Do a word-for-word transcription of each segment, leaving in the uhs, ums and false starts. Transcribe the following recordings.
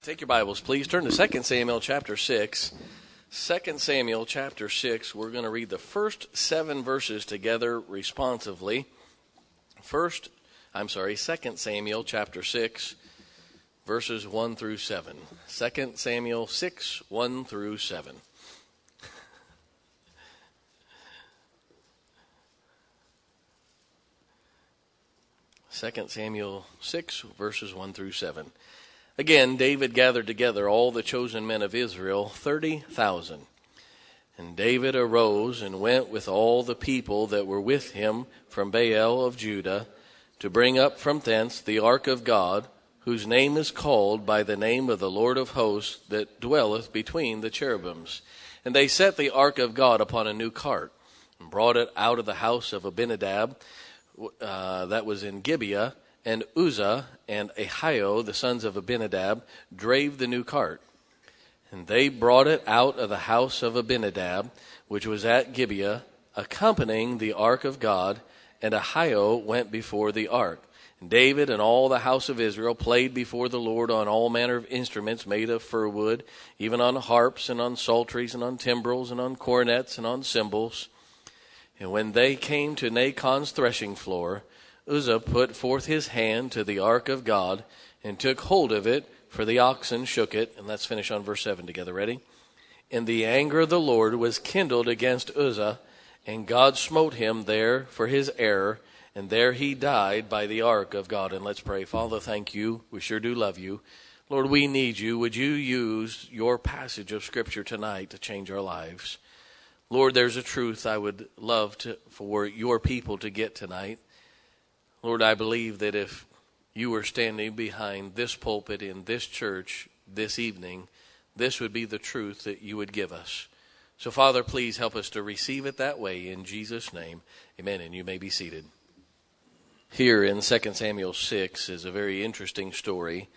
Take your Bibles, please. Turn to Second Samuel chapter six. Second Samuel chapter six, we're going to read the first seven verses together responsively. First, I'm sorry, Second Samuel chapter six, verses one through seven. Second Samuel six, one through seven. Second Samuel six, verses one through seven. Again, David gathered together all the chosen men of Israel, thirty thousand. And David arose and went with all the people that were with him from Baal of Judah to bring up from thence the ark of God, whose name is called by the name of the Lord of hosts, that dwelleth between the cherubims. And they set the ark of God upon a new cart, and brought it out of the house of Abinadab, uh, that was in Gibeah. And Uzzah and Ahio, the sons of Abinadab, drave the new cart. And they brought it out of the house of Abinadab, which was at Gibeah, accompanying the ark of God. And Ahio went before the ark. And David and all the house of Israel played before the Lord on all manner of instruments made of fir wood, even on harps and on psalteries and on timbrels and on cornets and on cymbals. And when they came to Nachon's threshing floor, Uzzah put forth his hand to the ark of God and took hold of it, for the oxen shook it. And let's finish on verse seven together. Ready? And the anger of the Lord was kindled against Uzzah, and God smote him there for his error, and there he died by the ark of God. And let's pray. Father, thank you. We sure do love you. Lord, we need you. Would you use your passage of Scripture tonight to change our lives? Lord, there's a truth I would love to, for your people to get tonight. Lord, I believe that if you were standing behind this pulpit in this church this evening, this would be the truth that you would give us. So, Father, please help us to receive it that way in Jesus' name. Amen. And you may be seated. Here in Second Samuel six is a very interesting story.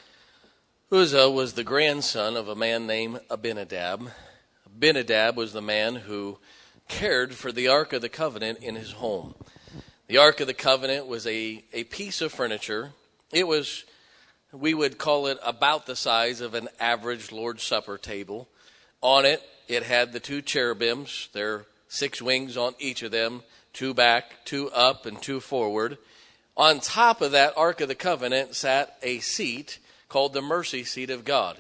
Uzzah was the grandson of a man named Abinadab. Abinadab was the man who cared for the Ark of the Covenant in his home. The Ark of the Covenant was a, a piece of furniture. It was, we would call it about the size of an average Lord's Supper table. On it, it had the two cherubims. There are six wings on each of them, two back, two up, and two forward. On top of that Ark of the Covenant sat a seat called the mercy seat of God.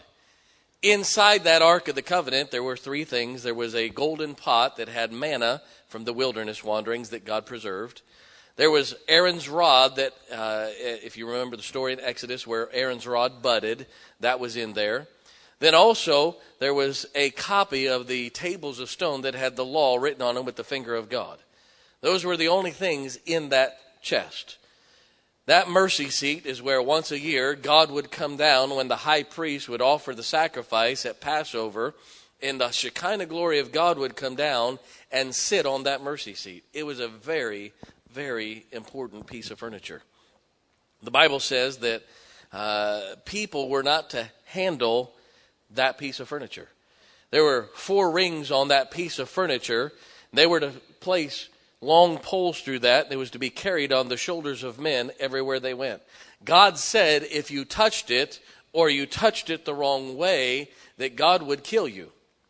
Inside that Ark of the Covenant, there were three things. There was a golden pot that had manna from the wilderness wanderings that God preserved. There was Aaron's rod that, uh, if you remember the story in Exodus where Aaron's rod budded, that was in there. Then also there was a copy of the tables of stone that had the law written on them with the finger of God. Those were the only things in that chest. That mercy seat is where once a year God would come down when the high priest would offer the sacrifice at Passover, and the Shekinah glory of God would come down and sit on that mercy seat. It was a very very important piece of furniture. The Bible says that uh, people were not to handle that piece of furniture. There were four rings on that piece of furniture. They were to place long poles through that. It was to be carried on the shoulders of men everywhere they went. God said if you touched it or you touched it the wrong way, that God would kill you.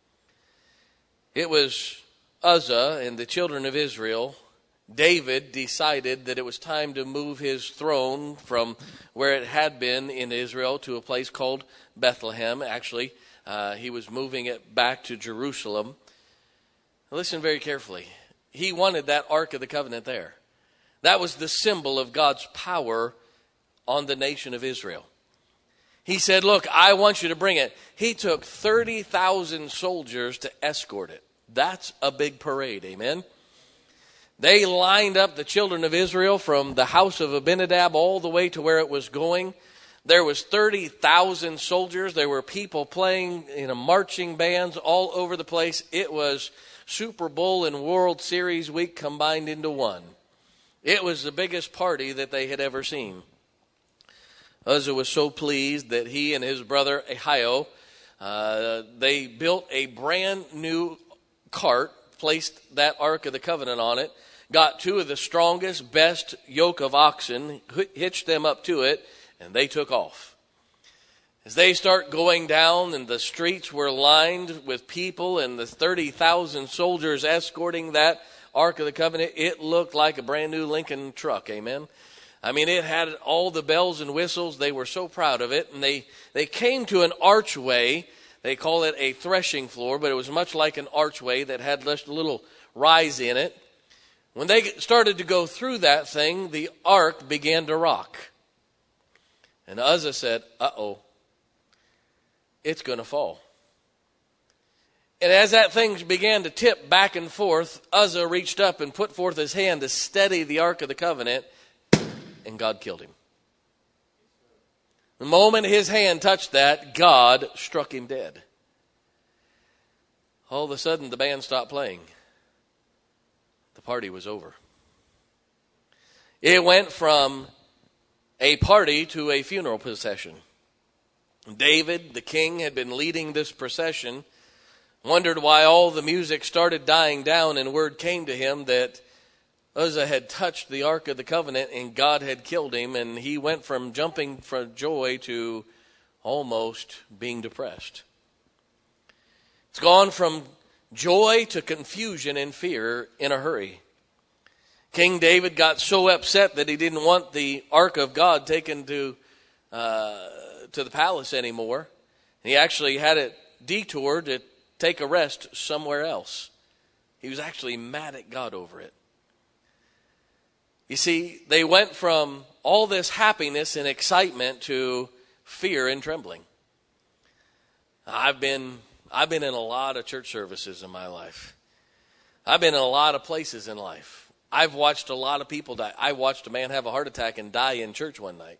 It was Uzzah and the children of Israel. David decided that it was time to move his throne from where it had been in Israel to a place called Bethlehem. Actually, uh, he was moving it back to Jerusalem. Listen very carefully. He wanted that Ark of the Covenant there. That was the symbol of God's power on the nation of Israel. He said, look, I want you to bring it. He took thirty thousand soldiers to escort it. That's a big parade, amen? They lined up the children of Israel from the house of Abinadab all the way to where it was going. There was thirty thousand soldiers. There were people playing in a marching bands all over the place. It was Super Bowl and World Series week combined into one. It was the biggest party that they had ever seen. Uzzah was so pleased that he and his brother Ahio, uh, they built a brand new cart, placed that Ark of the Covenant on it, got two of the strongest, best yoke of oxen, hitched them up to it, and they took off. As they start going down and the streets were lined with people and the thirty thousand soldiers escorting that Ark of the Covenant, it looked like a brand new Lincoln truck, amen? I mean, it had all the bells and whistles. They were so proud of it. And they, they came to an archway. They call it a threshing floor, but it was much like an archway that had just a little rise in it. When they started to go through that thing, the ark began to rock. And Uzzah said, uh-oh, it's going to fall. And as that thing began to tip back and forth, Uzzah reached up and put forth his hand to steady the Ark of the Covenant, and God killed him. The moment his hand touched that, God struck him dead. All of a sudden, the band stopped playing. The party was over. It went from a party to a funeral procession. David, the king, had been leading this procession, wondered why all the music started dying down, and word came to him that Uzzah had touched the Ark of the Covenant and God had killed him, and he went from jumping for joy to almost being depressed. It's gone from joy to confusion and fear in a hurry. King David got so upset that he didn't want the Ark of God taken to uh, to the palace anymore. He actually had it detoured to take a rest somewhere else. He was actually mad at God over it. You see, they went from all this happiness and excitement to fear and trembling. I've been I've been in a lot of church services in my life. I've been in a lot of places in life. I've watched a lot of people die. I watched a man have a heart attack and die in church one night.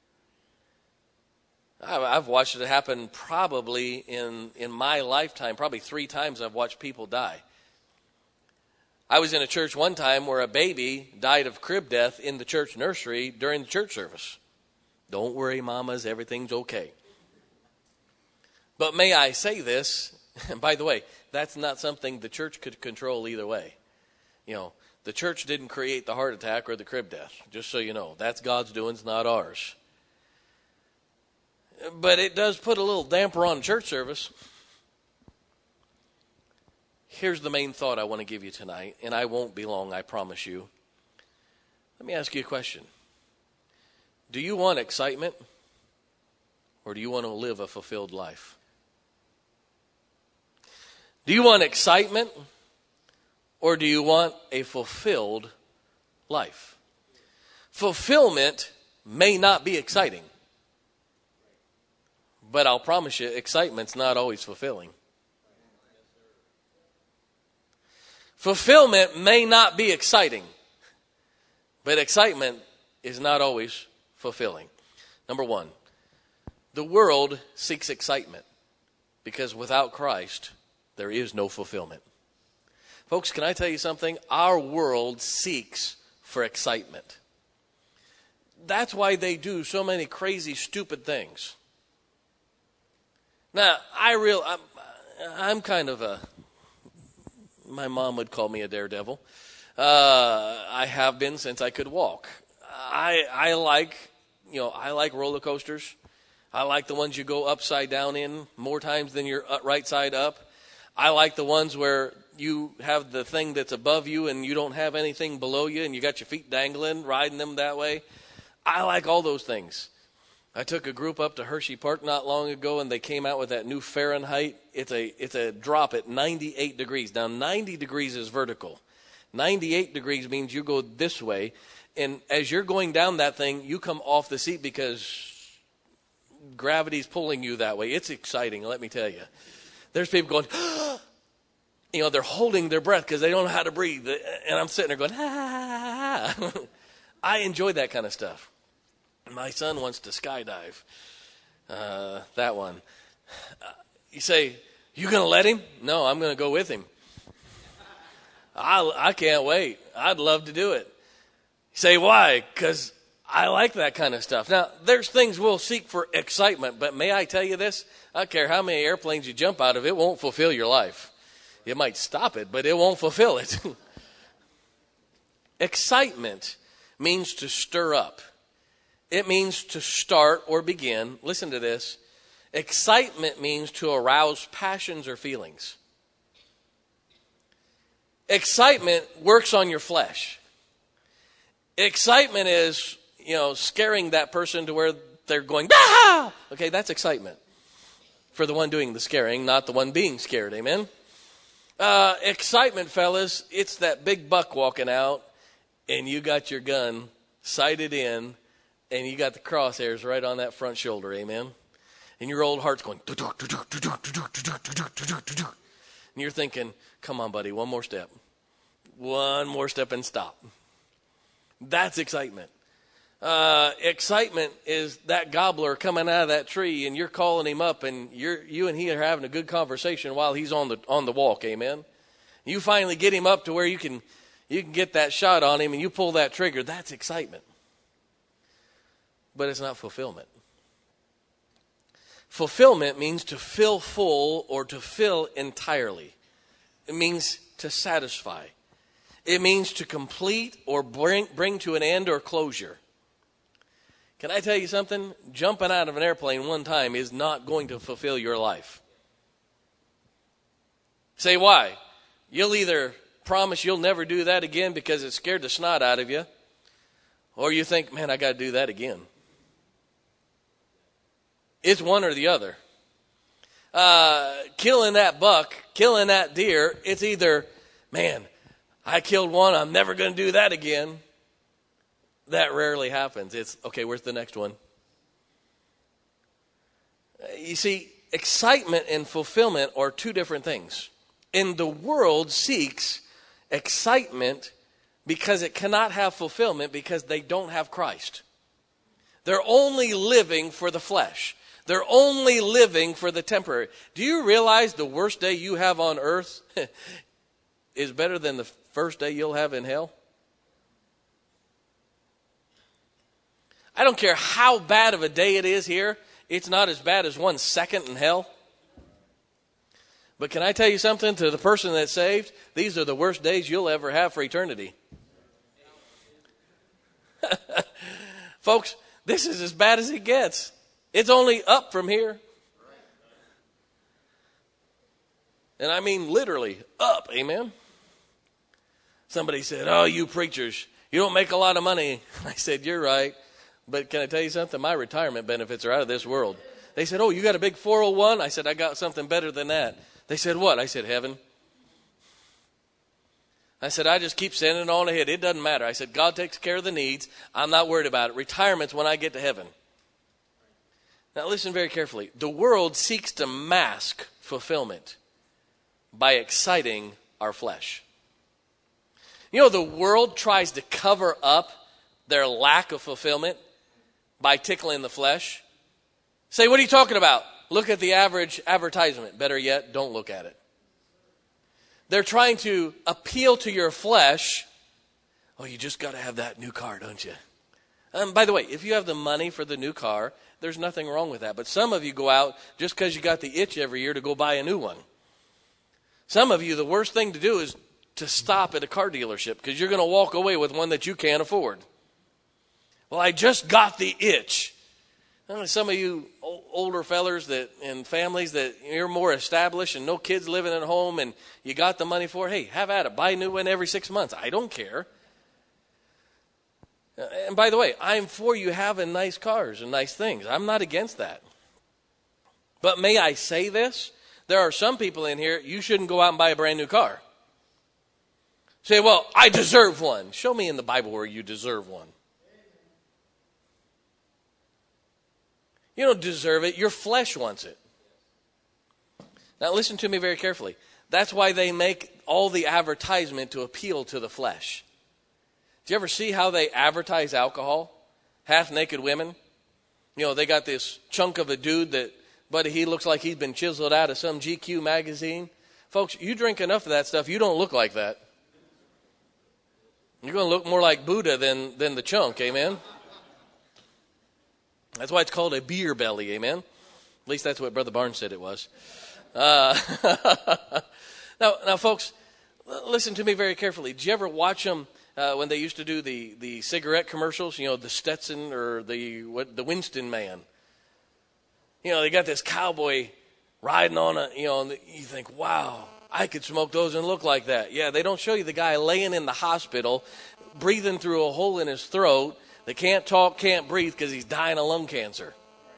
I've watched it happen probably in, in my lifetime, probably three times I've watched people die. I was in a church one time where a baby died of crib death in the church nursery during the church service. Don't worry, mamas, everything's okay. But may I say this, and by the way, that's not something the church could control either way. You know, the church didn't create the heart attack or the crib death, just so you know. That's God's doings, not ours. But it does put a little damper on church service. Here's the main thought I want to give you tonight, and I won't be long, I promise you. Let me ask you a question. Do you want excitement, or do you want to live a fulfilled life? Do you want excitement, or do you want a fulfilled life? Fulfillment may not be exciting, but I'll promise you, excitement's not always fulfilling. Fulfillment may not be exciting, but excitement is not always fulfilling. Number one, the world seeks excitement because without Christ, there is no fulfillment. Folks, can I tell you something? Our world seeks for excitement. That's why they do so many crazy, stupid things. Now, I real, I'm, I'm kind of a... My mom would call me a daredevil. Uh, I have been since I could walk. I I like, you know, I like roller coasters. I like the ones you go upside down in more times than you're right side up. I like the ones where you have the thing that's above you and you don't have anything below you and you got your feet dangling, riding them that way. I like all those things. I took a group up to Hershey Park not long ago, and they came out with that new Fahrenheit. It's a it's a drop at ninety-eight degrees. Now, ninety degrees is vertical. ninety-eight degrees means you go this way, and as you're going down that thing, you come off the seat because gravity's pulling you that way. It's exciting, let me tell you. There's people going, you know, they're holding their breath because they don't know how to breathe, and I'm sitting there going, ah. I enjoy that kind of stuff. My son wants to skydive. Uh, that one. Uh, you say, you going to let him? No, I'm going to go with him. I, I can't wait. I'd love to do it. You say, why? Because I like that kind of stuff. Now, there's things we'll seek for excitement, but may I tell you this? I don't care how many airplanes you jump out of, it won't fulfill your life. It might stop it, but it won't fulfill it. Excitement means to stir up. It means to start or begin, listen to this, Excitement means to arouse passions or feelings. Excitement works on your flesh. Excitement is, you know, scaring that person to where they're going, ah! Okay, that's excitement. For the one doing the scaring, not the one being scared, amen? Uh, excitement, fellas, it's that big buck walking out, and you got your gun sighted in, and you got the crosshairs right on that front shoulder, amen? And your old heart's going, and you're thinking, come on, buddy, one more step. One more step and stop. That's excitement. Uh, excitement is that gobbler coming out of that tree, and you're calling him up, and you're you and he are having a good conversation while he's on the on the walk, amen? You finally get him up to where you can you can get that shot on him, and you pull that trigger. That's excitement. But it's not fulfillment. Fulfillment means to fill full or to fill entirely. It means to satisfy. It means to complete or bring, bring to an end or closure. Can I tell you something? Jumping out of an airplane one time is not going to fulfill your life. Say why? You'll either promise you'll never do that again because it scared the snot out of you, or you think, man, I got to do that again. It's one or the other. Uh, killing that buck, killing that deer, it's either, man, I killed one, I'm never going to do that again. That rarely happens. It's, okay, where's the next one? You see, excitement and fulfillment are two different things. And the world seeks excitement because it cannot have fulfillment because they don't have Christ. They're only living for the flesh. They're only living for the temporary. Do you realize the worst day you have on earth is better than the first day you'll have in hell? I don't care how bad of a day it is here. It's not as bad as one second in hell. But can I tell you something? To the person that's saved, these are the worst days you'll ever have for eternity. Folks, this is as bad as it gets. It's only up from here. And I mean literally up, amen? Somebody said, oh, you preachers, you don't make a lot of money. I said, you're right. But can I tell you something? My retirement benefits are out of this world. They said, oh, you got a big four oh one? I said, I got something better than that. They said, what? I said, heaven. I said, I just keep sending it on ahead. It doesn't matter. I said, God takes care of the needs. I'm not worried about it. Retirement's when I get to heaven. Now listen very carefully. The world seeks to mask fulfillment by exciting our flesh. You know, the world tries to cover up their lack of fulfillment by tickling the flesh. Say, what are you talking about? Look at the average advertisement. Better yet, don't look at it. They're trying to appeal to your flesh. Oh, you just got to have that new car, don't you? Um, by the way, if you have the money for the new car, there's nothing wrong with that. But some of you go out just because you got the itch every year to go buy a new one. Some of you, the worst thing to do is to stop at a car dealership because you're going to walk away with one that you can't afford. Well, I just got the itch. Some of you older fellers that and families that you're more established and no kids living at home and you got the money for it, hey, have at it. Buy a new one every six months. I don't care. And by the way, I'm for you having nice cars and nice things. I'm not against that. But may I say this? There are some people in here, you shouldn't go out and buy a brand new car. Say, well, I deserve one. Show me in the Bible where you deserve one. You don't deserve it. Your flesh wants it. Now listen to me very carefully. That's why they make all the advertisement to appeal to the flesh. Do you ever see how they advertise alcohol? Half-naked women. You know, they got this chunk of a dude that, buddy, he looks like he's been chiseled out of some G Q magazine. Folks, you drink enough of that stuff, you don't look like that. You're going to look more like Buddha than, than the chunk, amen? That's why it's called a beer belly, amen? At least that's what Brother Barnes said it was. Uh, now, now, folks, listen to me very carefully. Did you ever watch them uh, when they used to do the, the cigarette commercials? You know, the Stetson or the what, the Winston man. You know, they got this cowboy riding on a, you know, and you think, wow, I could smoke those and look like that. Yeah, they don't show you the guy laying in the hospital, breathing through a hole in his throat, that can't talk, can't breathe because he's dying of lung cancer.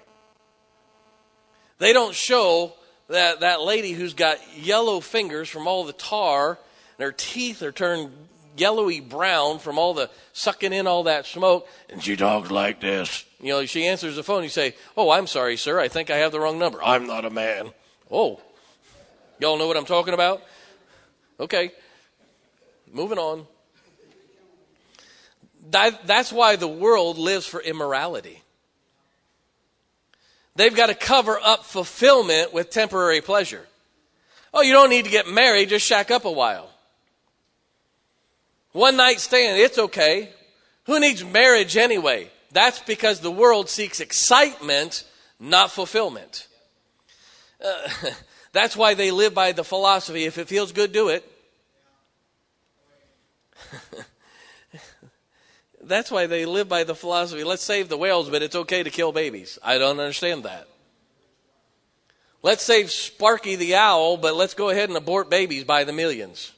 They don't show that, that lady who's got yellow fingers from all the tar, and her teeth are turned yellowy brown from all the sucking in all that smoke, and she talks like this. You know, she answers the phone. You say, oh, I'm sorry, sir. I think I have the wrong number. I'm not a man. Oh, y'all know what I'm talking about? Okay, moving on. That, that's why the world lives for immorality. They've got to cover up fulfillment with temporary pleasure. Oh, you don't need to get married. Just shack up a while. One night stand, it's okay. Who needs marriage anyway? That's because the world seeks excitement, not fulfillment. Uh, that's why they live by the philosophy, if it feels good, do it. That's why they live by the philosophy, let's save the whales, but it's okay to kill babies. I don't understand that. Let's save Sparky the owl, but let's go ahead and abort babies by the millions.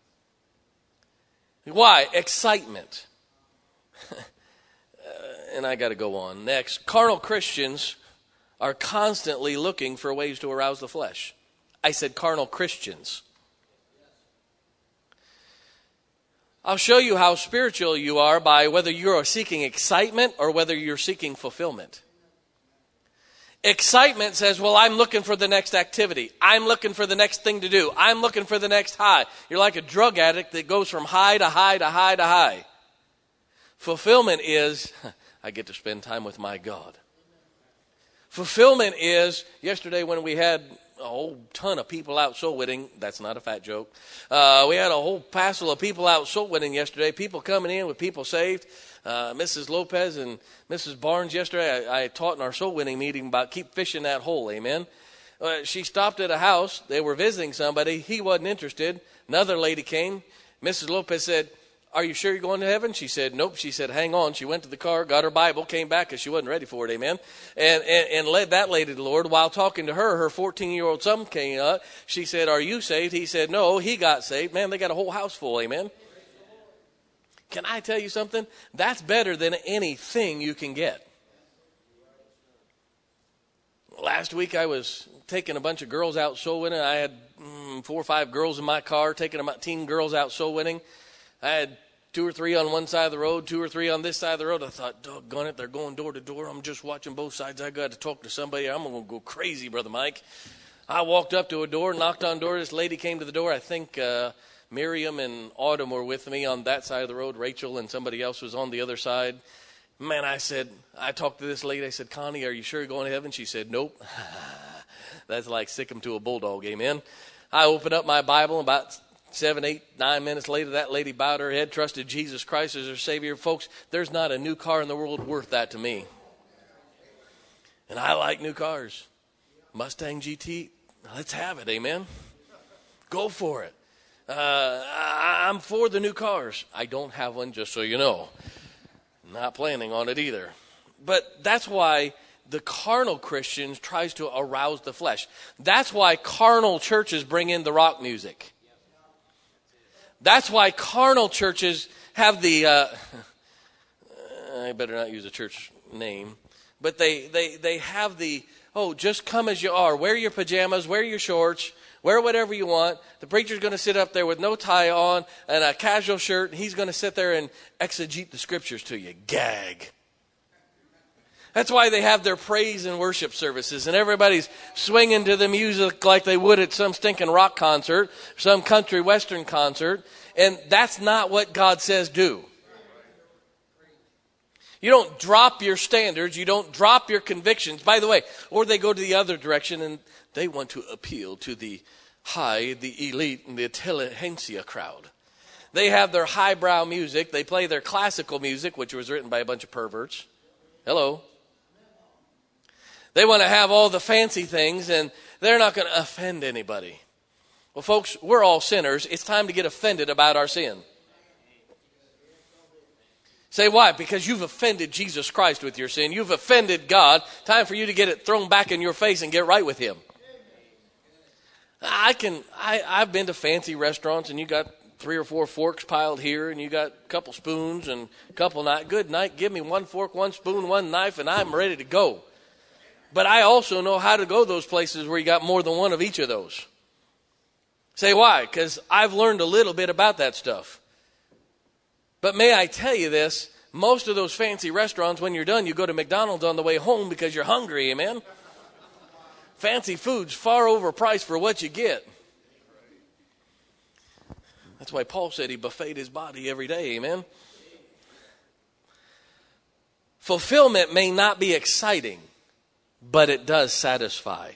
Why? Excitement. uh, and I got to go on. Next, carnal Christians are constantly looking for ways to arouse the flesh. I said carnal Christians. I'll show you how spiritual you are by whether you are seeking excitement or whether you're seeking fulfillment. Excitement says, well, I'm looking for the next activity. I'm looking for the next thing to do. I'm looking for the next high. You're like a drug addict that goes from high to high to high to high. Fulfillment is, I get to spend time with my God. Fulfillment is, yesterday when we had a whole ton of people out soul winning, that's not a fat joke. Uh, we had a whole passel of people out soul winning yesterday, people coming in with people saved. Uh, Missus Lopez and Missus Barnes yesterday, I, I taught in our soul winning meeting about keep fishing that hole, amen. Uh, she stopped at a house, they were visiting somebody, he wasn't interested. Another lady came, Missus Lopez said, are you sure you're going to heaven? She said, nope. She said, hang on. She went to the car, got her Bible, came back because she wasn't ready for it, amen, and, and, and led that lady to the Lord. While talking to her, her fourteen-year-old son came up. She said, are you saved? He said, no, he got saved. Man, they got a whole house full, amen. Can I tell you something? That's better than anything you can get. Last week I was taking a bunch of girls out soul winning. I had mm, four or five girls in my car, taking about teen girls out soul winning. I had two or three on one side of the road, two or three on this side of the road. I thought, doggone it, they're going door to door. I'm just watching both sides. I got to talk to somebody. I'm going to go crazy, Brother Mike. I walked up to a door, knocked on the door. This lady came to the door. I think uh, Miriam and Autumn were with me on that side of the road. Rachel and somebody else was on the other side. Man, I said, I talked to this lady. I said, Connie, are you sure you're going to heaven? She said, nope. That's like sick 'em to a bulldog, amen. I opened up my Bible, and about seven, eight, nine minutes later, that lady bowed her head, trusted Jesus Christ as her Savior. Folks, there's not a new car in the world worth that to me. And I like new cars. Mustang G T, let's have it, amen. Go for it. Uh, I, I'm for the new cars. I don't have one, just so you know. Not planning on it either. But that's why the carnal Christians tries to arouse the flesh. That's why carnal churches bring in the rock music. That's why carnal churches have the, uh, I better not use a church name, but they, they, they have the, oh, just come as you are. Wear your pajamas, wear your shorts, wear whatever you want. The preacher's going to sit up there with no tie on and a casual shirt, and he's going to sit there and exegete the scriptures to you. Gag. That's why they have their praise and worship services, and everybody's swinging to the music like they would at some stinking rock concert, some country western concert, and that's not what God says do. You don't drop your standards, you don't drop your convictions. By the way, or they go to the other direction and they want to appeal to the high, the elite, and the intelligentsia crowd. They have their highbrow music, they play their classical music, which was written by a bunch of perverts. Hello. They want to have all the fancy things, and they're not going to offend anybody. Well, folks, we're all sinners. It's time to get offended about our sin. Say why? Because you've offended Jesus Christ with your sin. You've offended God. Time for you to get it thrown back in your face and get right with him. I can, I, I've been to fancy restaurants and you got three or four forks piled here and you got a couple spoons and a couple knives. Good night. Give me one fork, one spoon, one knife, and I'm ready to go. But I also know how to go those places where you got more than one of each of those. Say why? Because I've learned a little bit about that stuff. But may I tell you this, most of those fancy restaurants, when you're done, you go to McDonald's on the way home because you're hungry, amen? Fancy food's far overpriced for what you get. That's why Paul said he buffeted his body every day, amen? Fulfillment may not be exciting, but it does satisfy.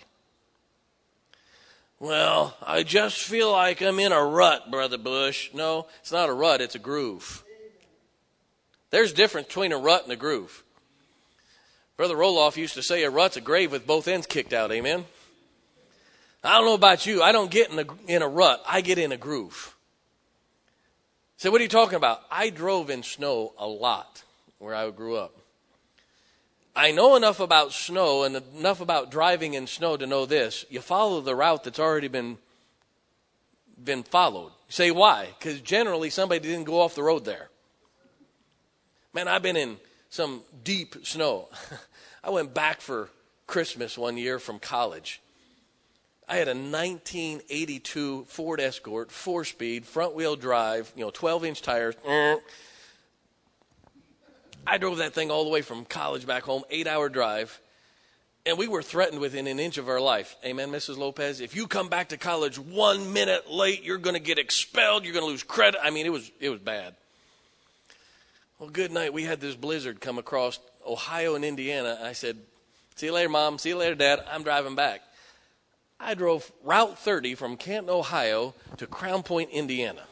Well, I just feel like I'm in a rut, Brother Bush. No, it's not a rut, it's a groove. There's a difference between a rut and a groove. Brother Roloff used to say a rut's a grave with both ends kicked out, amen? I don't know about you. I don't get in a, in a rut. I get in a groove. So what are you talking about? I drove in snow a lot where I grew up. I know enough about snow and enough about driving in snow to know this. You follow the route that's already been, been followed. You say why? Because generally somebody didn't go off the road there. Man, I've been in some deep snow. I went back for Christmas one year from college. I had a nineteen eighty-two Ford Escort, four-speed, front-wheel drive, you know, twelve-inch tires. I drove that thing all the way from college back home, eight-hour drive, and we were threatened within an inch of our life. Amen, Missus Lopez? If you come back to college one minute late, you're going to get expelled. You're going to lose credit. I mean, it was it was bad. Well, good night. We had this blizzard come across Ohio and Indiana. I said, see you later, Mom. See you later, Dad. I'm driving back. I drove Route thirty from Canton, Ohio to Crown Point, Indiana.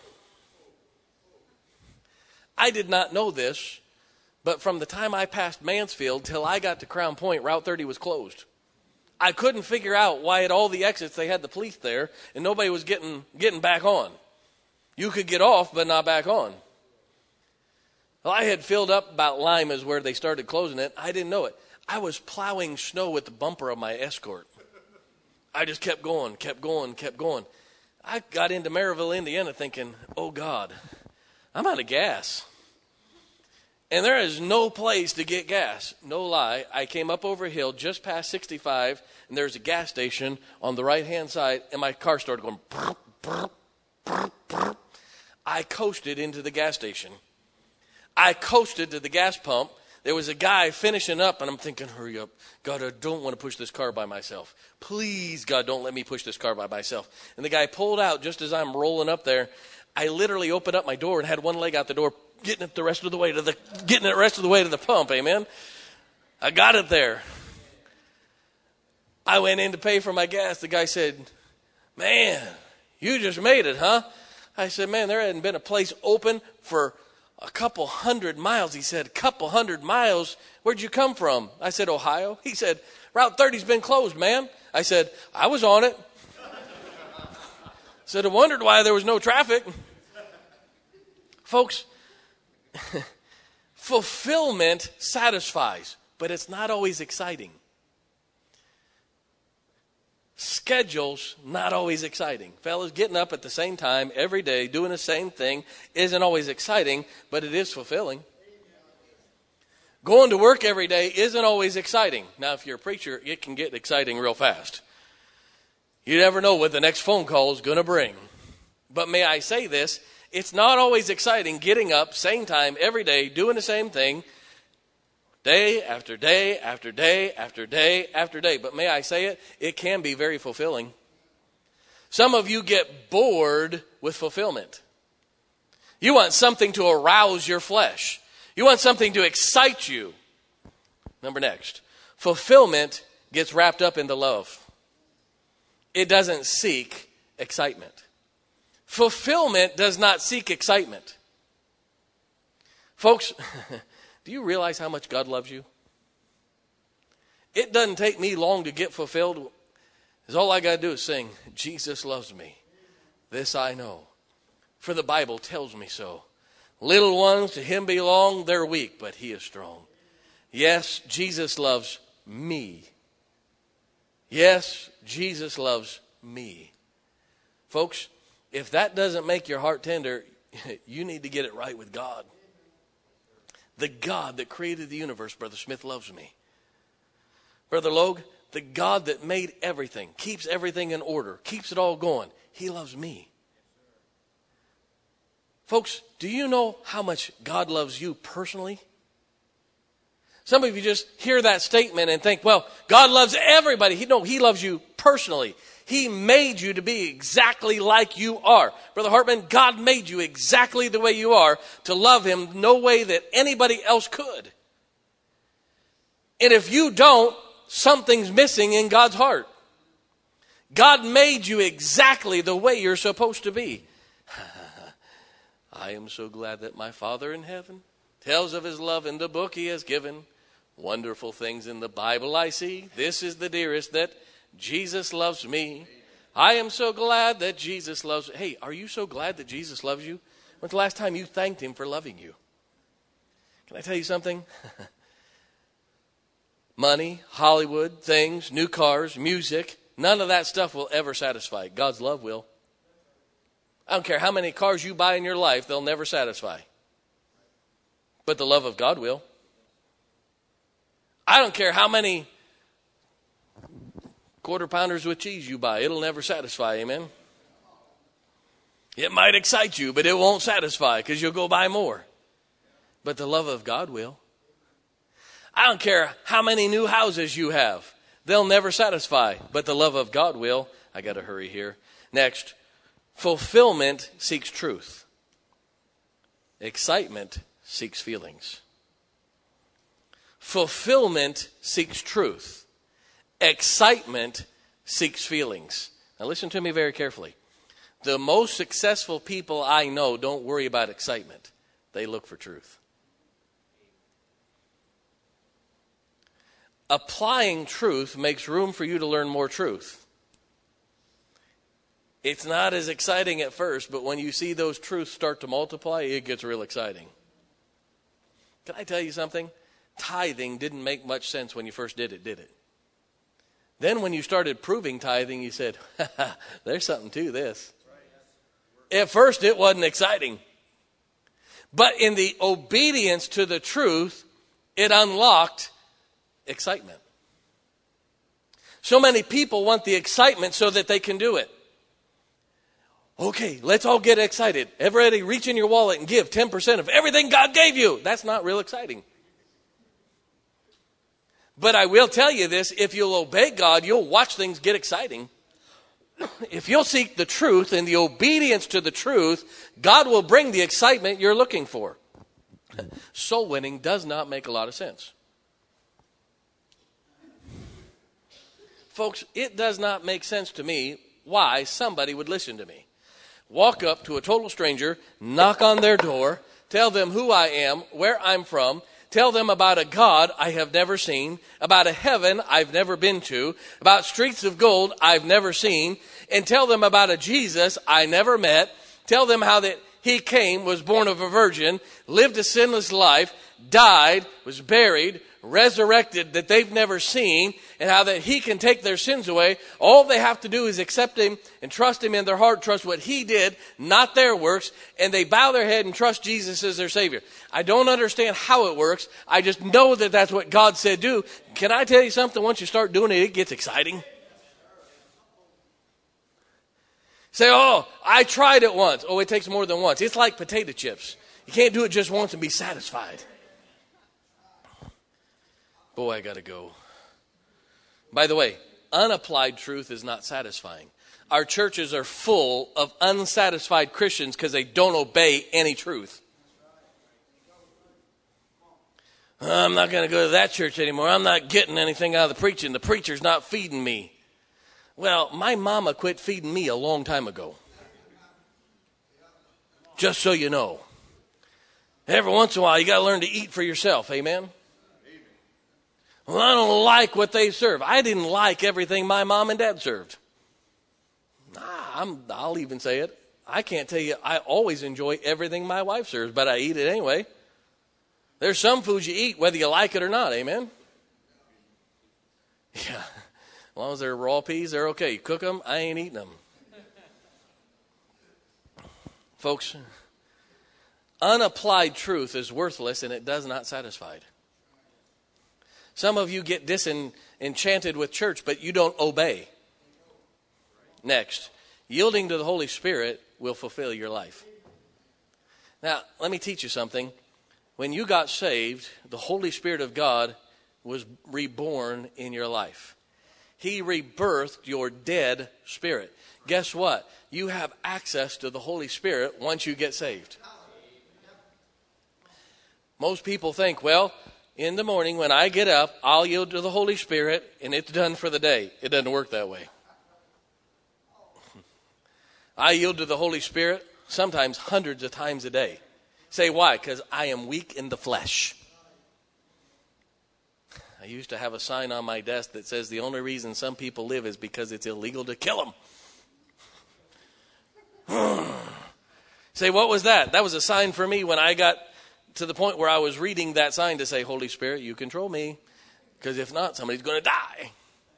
I did not know this, but from the time I passed Mansfield till I got to Crown Point, Route thirty was closed. I couldn't figure out why at all the exits they had the police there and nobody was getting getting back on. You could get off, but not back on. Well, I had filled up about Lima is where they started closing it. I didn't know it. I was plowing snow with the bumper of my Escort. I just kept going, kept going, kept going. I got into Maryville, Indiana thinking, oh, God, I'm out of gas. And there is no place to get gas. No lie. I came up over a hill just past sixty-five, and there's a gas station on the right-hand side, and my car started going. Brr, brr, brr, brr. I coasted into the gas station. I coasted to the gas pump. There was a guy finishing up, and I'm thinking, hurry up. God, I don't want to push this car by myself. Please, God, don't let me push this car by myself. And the guy pulled out just as I'm rolling up there. I literally opened up my door and had one leg out the door, getting it the rest of the way to the getting it the rest of the way to the pump, amen. I got it there. I went in to pay for my gas. The guy said, man, you just made it, huh? I said, man, there hadn't been a place open for a couple hundred miles. He said, a couple hundred miles? Where'd you come from? I said, Ohio. He said, Route thirty's been closed, man. I said, I was on it. Said, I wondered why there was no traffic. Folks, fulfillment satisfies, but it's not always exciting. Schedule's not always exciting. Fellas, getting up at the same time every day, doing the same thing isn't always exciting, but it is fulfilling. Going to work every day isn't always exciting. Now, if you're a preacher, it can get exciting real fast. You never know what the next phone call is going to bring. But may I say this, it's not always exciting getting up, same time, every day, doing the same thing, day after day after day after day after day. But may I say it, it can be very fulfilling. Some of you get bored with fulfillment. You want something to arouse your flesh. You want something to excite you. Number next, fulfillment gets wrapped up into love. It doesn't seek excitement. Fulfillment does not seek excitement. Folks, do you realize how much God loves you? It doesn't take me long to get fulfilled. Because all I got to do is sing, Jesus loves me. This I know. For the Bible tells me so. Little ones to him belong. They're weak, but he is strong. Yes, Jesus loves me. Yes, Jesus loves me. Folks, if that doesn't make your heart tender, you need to get it right with God. The God that created the universe, Brother Smith, loves me. Brother Logue, the God that made everything, keeps everything in order, keeps it all going, he loves me. Folks, do you know how much God loves you personally? Some of you just hear that statement and think, well, God loves everybody. He, no, he loves you personally. He made you to be exactly like you are. Brother Hartman, God made you exactly the way you are to love him no way that anybody else could. And if you don't, something's missing in God's heart. God made you exactly the way you're supposed to be. I am so glad that my Father in heaven tells of his love in the book he has given. Wonderful things in the Bible I see. This is the dearest, that Jesus loves me. I am so glad that Jesus loves me. Hey, are you so glad that Jesus loves you? When's the last time you thanked him for loving you? Can I tell you something? Money, Hollywood, things, new cars, music, none of that stuff will ever satisfy. God's love will. I don't care how many cars you buy in your life, they'll never satisfy. But the love of God will. I don't care how many quarter pounders with cheese you buy, it'll never satisfy, amen? It might excite you, but it won't satisfy because you'll go buy more. But the love of God will. I don't care how many new houses you have, they'll never satisfy, but the love of God will. I got to hurry here. Next, fulfillment seeks truth. Excitement seeks feelings. Fulfillment seeks truth. Excitement seeks feelings. Now listen to me very carefully. The most successful people I know don't worry about excitement. They look for truth. Applying truth makes room for you to learn more truth. It's not as exciting at first, but when you see those truths start to multiply, it gets real exciting. Can I tell you something? Tithing didn't make much sense when you first did it, did it? Then when you started proving tithing, you said, there's something to this. At first, it wasn't exciting. But in the obedience to the truth, it unlocked excitement. So many people want the excitement so that they can do it. Okay, let's all get excited. Everybody reach in your wallet and give ten percent of everything God gave you. That's not real exciting. But I will tell you this, if you'll obey God, you'll watch things get exciting. If you'll seek the truth and the obedience to the truth, God will bring the excitement you're looking for. Soul winning does not make a lot of sense. Folks, it does not make sense to me why somebody would listen to me. Walk up to a total stranger, knock on their door, tell them who I am, where I'm from, tell them about a God I have never seen, about a heaven I've never been to, about streets of gold I've never seen, and tell them about a Jesus I never met. Tell them how that he came, was born of a virgin, lived a sinless life, died, was buried, resurrected that they've never seen, and how that he can take their sins away. All they have to do is accept him and trust him in their heart, trust what he did, not their works, and they bow their head and trust Jesus as their Savior. I don't understand how it works. I just know that that's what God said do. Can I tell you something? Once you start doing it, it gets exciting. Say, oh, I tried it once. Oh, it takes more than once. It's like potato chips. You can't do it just once and be satisfied. Boy, I got to go. By the way, unapplied truth is not satisfying. Our churches are full of unsatisfied Christians because they don't obey any truth. I'm not going to go to that church anymore. I'm not getting anything out of the preaching. The preacher's not feeding me. Well, my mama quit feeding me a long time ago. Just so you know. Every once in a while, you got to learn to eat for yourself. Amen? Well, I don't like what they serve. I didn't like everything my mom and dad served. Nah, I'm, I'll even say it. I can't tell you, I always enjoy everything my wife serves, but I eat it anyway. There's some foods you eat whether you like it or not, amen? Yeah, as long as they're raw peas, they're okay. You cook them, I ain't eating them. Folks, unapplied truth is worthless and it does not satisfy. Some of you get disenchanted with church, but you don't obey. Next, yielding to the Holy Spirit will fulfill your life. Now, let me teach you something. When you got saved, the Holy Spirit of God was reborn in your life. He rebirthed your dead spirit. Guess what? You have access to the Holy Spirit once you get saved. Most people think, well, in the morning when I get up, I'll yield to the Holy Spirit and it's done for the day. It doesn't work that way. I yield to the Holy Spirit sometimes hundreds of times a day. Say why? Because I am weak in the flesh. I used to have a sign on my desk that says the only reason some people live is because it's illegal to kill them. Say, what was that? That was a sign for me when I got to the point where I was reading that sign to say, Holy Spirit, you control me. Because if not, somebody's going to die.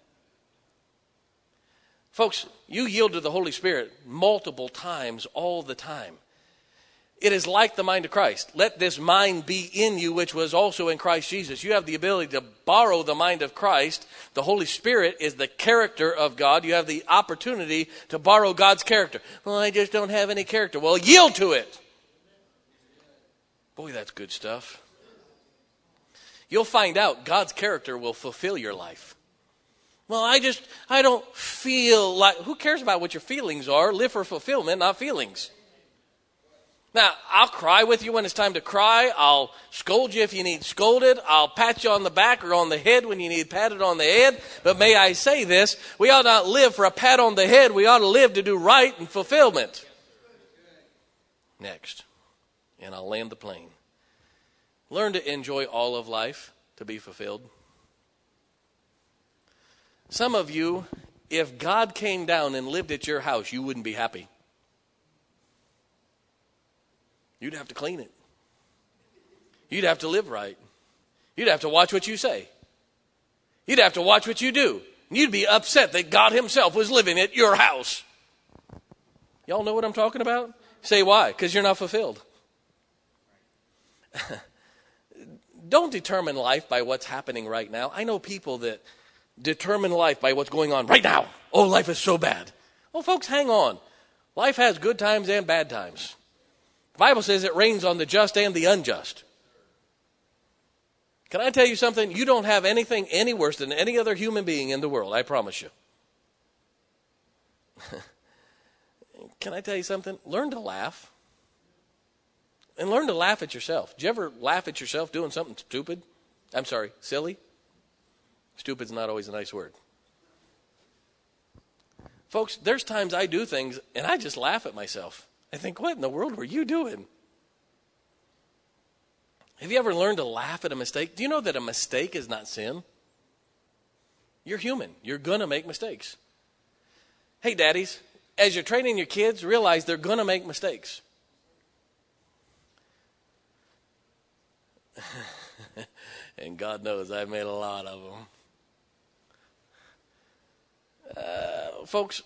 Folks, you yield to the Holy Spirit multiple times all the time. It is like the mind of Christ. Let this mind be in you, which was also in Christ Jesus. You have the ability to borrow the mind of Christ. The Holy Spirit is the character of God. You have the opportunity to borrow God's character. Well, I just don't have any character. Well, yield to it. Boy, that's good stuff. You'll find out God's character will fulfill your life. Well, I just, I don't feel like, who cares about what your feelings are? Live for fulfillment, not feelings. Now, I'll cry with you when it's time to cry. I'll scold you if you need scolded. I'll pat you on the back or on the head when you need patted on the head. But may I say this, we ought not live for a pat on the head. We ought to live to do right and fulfillment. Next, and I'll land the plane. Learn to enjoy all of life to be fulfilled. Some of you, if God came down and lived at your house, you wouldn't be happy. You'd have to clean it. You'd have to live right. You'd have to watch what you say. You'd have to watch what you do. And you'd be upset that God himself was living at your house. Y'all know what I'm talking about? Say why? Because you're not fulfilled. Don't determine life by what's happening right now. I know people that determine life by what's going on right now. Oh, life is so bad. Well, folks, hang on. Life has good times and bad times. The Bible says it rains on the just and the unjust. Can I tell you something? You don't have anything any worse than any other human being in the world, I promise you. Can I tell you something? Learn to laugh. And learn to laugh at yourself. Do you ever laugh at yourself doing something stupid? I'm sorry, silly? Stupid's not always a nice word. Folks, there's times I do things and I just laugh at myself. I think, what in the world were you doing? Have you ever learned to laugh at a mistake? Do you know that a mistake is not sin? You're human. You're going to make mistakes. Hey, daddies, as you're training your kids, realize they're going to make mistakes. And God knows I've made a lot of them. Uh, folks,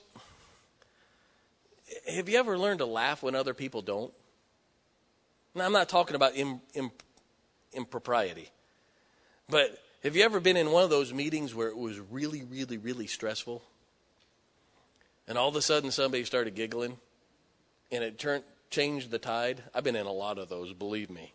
have you ever learned to laugh when other people don't? Now, I'm not talking about im, im, impropriety. But have you ever been in one of those meetings where it was really, really, really stressful? And all of a sudden somebody started giggling and it turned changed the tide? I've been in a lot of those, believe me.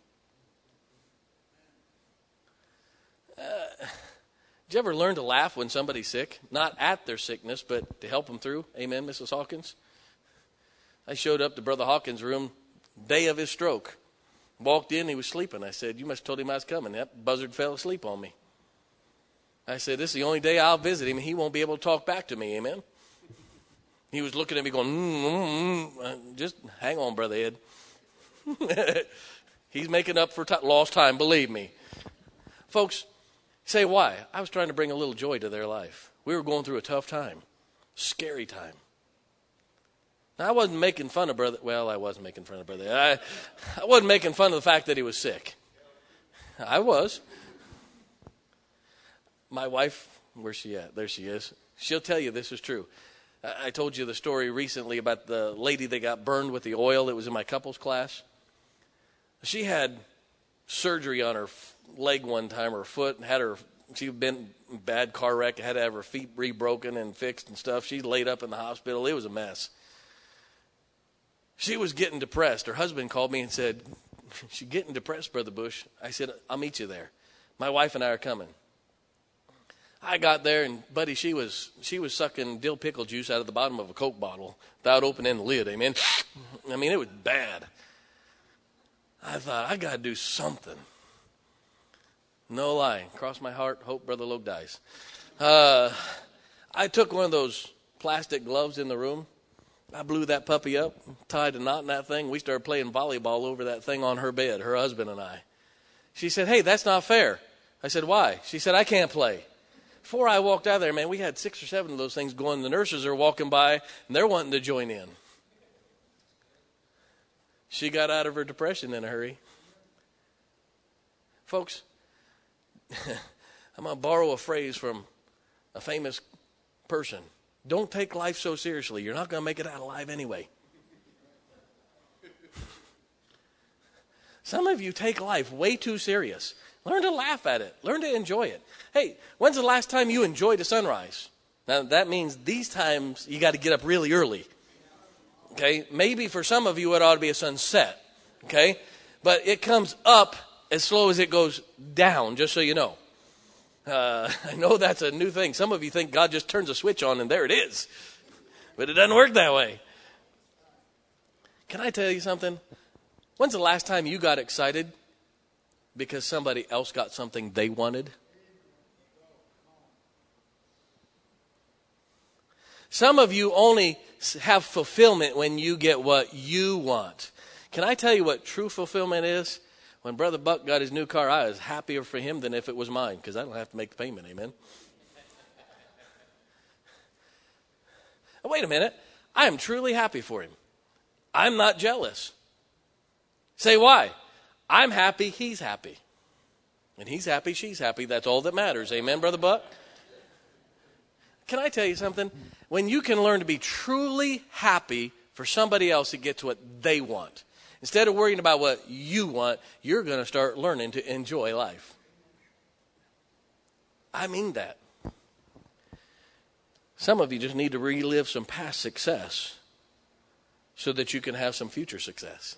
Uh, did you ever learn to laugh when somebody's sick? Not at their sickness, but to help them through. Amen, Missus Hawkins? I showed up to Brother Hawkins' room day of his stroke. Walked in, he was sleeping. I said, you must have told him I was coming. That buzzard fell asleep on me. I said, this is the only day I'll visit him, and he won't be able to talk back to me. Amen? He was looking at me going, mm, mm, mm. Just hang on, Brother Ed. He's making up for t- lost time, believe me. Folks, say why? I was trying to bring a little joy to their life. We were going through a tough time, scary time. I wasn't making fun of brother. Well, I wasn't making fun of brother. I, I wasn't making fun of the fact that he was sick. I was. My wife, where's she at? There she is. She'll tell you this is true. I, I told you the story recently about the lady that got burned with the oil that was in my couples class. She had surgery on her leg one time, her foot, and had her, she'd been in a bad car wreck, had to have her feet re-broken and fixed and stuff. She laid up in the hospital. It was a mess. She was getting depressed. Her husband called me and said, she's getting depressed, Brother Bush. I said, I'll meet you there. My wife and I are coming. I got there, and buddy, she was she was sucking dill pickle juice out of the bottom of a Coke bottle without opening the lid, amen? I mean, it was bad. I thought, I got to do something. No lie. Cross my heart, hope Brother Logue dies. Uh, I took one of those plastic gloves in the room. I blew that puppy up, tied a knot in that thing. We started playing volleyball over that thing on her bed, her husband and I. She said, hey, that's not fair. I said, why? She said, I can't play. Before I walked out of there, man, we had six or seven of those things going. The nurses are walking by, and they're wanting to join in. She got out of her depression in a hurry. Folks, I'm going to borrow a phrase from a famous person. Don't take life so seriously. You're not going to make it out alive anyway. Some of you take life way too serious. Learn to laugh at it. Learn to enjoy it. Hey, when's the last time you enjoyed a sunrise? Now, that means these times you got to get up really early. Okay? Maybe for some of you it ought to be a sunset. Okay? But it comes up as slow as it goes down, just so you know. Uh, I know that's a new thing. Some of you think God just turns a switch on and there it is. But it doesn't work that way. Can I tell you something? When's the last time you got excited because somebody else got something they wanted? Some of you only have fulfillment when you get what you want. Can I tell you what true fulfillment is? When Brother Buck got his new car, I was happier for him than if it was mine, because I don't have to make the payment, amen? Oh, wait a minute. I am truly happy for him. I'm not jealous. Say why? I'm happy, he's happy. And he's happy, she's happy. That's all that matters. Amen, Brother Buck? Can I tell you something? When you can learn to be truly happy for somebody else that gets what they want, instead of worrying about what you want, you're going to start learning to enjoy life. I mean that. Some of you just need to relive some past success so that you can have some future success.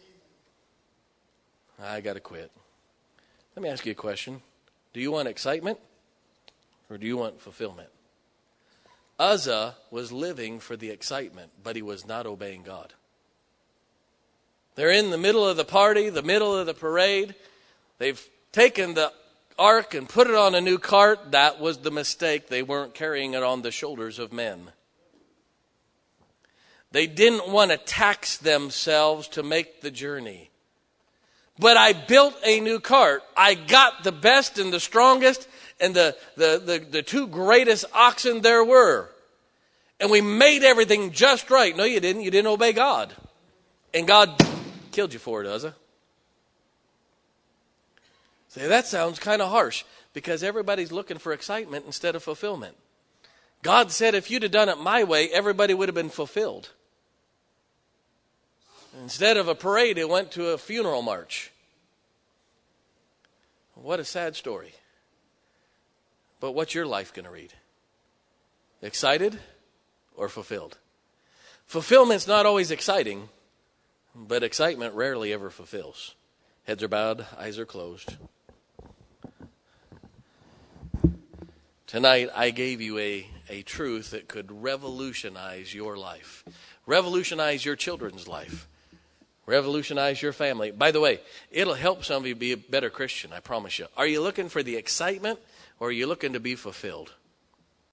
I got to quit. Let me ask you a question. Do you want excitement or do you want fulfillment? Uzzah was living for the excitement, but he was not obeying God. They're in the middle of the party, the middle of the parade. They've taken the ark and put it on a new cart. That was the mistake. They weren't carrying it on the shoulders of men. They didn't want to tax themselves to make the journey. But I built a new cart. I got the best and the strongest and the, the, the, the two greatest oxen there were. And we made everything just right. No, you didn't. You didn't obey God. And God killed you for it, Uzzah. Say, that sounds kind of harsh, because everybody's looking for excitement instead of fulfillment. God said if you'd have done it my way, everybody would have been fulfilled. Instead of a parade, it went to a funeral march. What a sad story. But what's your life going to read? Excited or fulfilled? Fulfillment's not always exciting, but excitement rarely ever fulfills. Heads are bowed, eyes are closed. Tonight, I gave you a, a truth that could revolutionize your life. Revolutionize your children's life. Revolutionize your family. By the way, it'll help some of you be a better Christian, I promise you. Are you looking for the excitement or are you looking to be fulfilled?